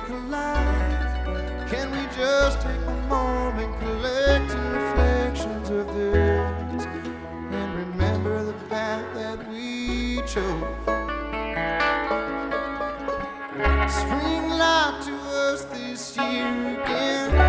collide? Can we just take a moment, collecting reflections of this, and remember the path that we chose? Spring light to us this year again.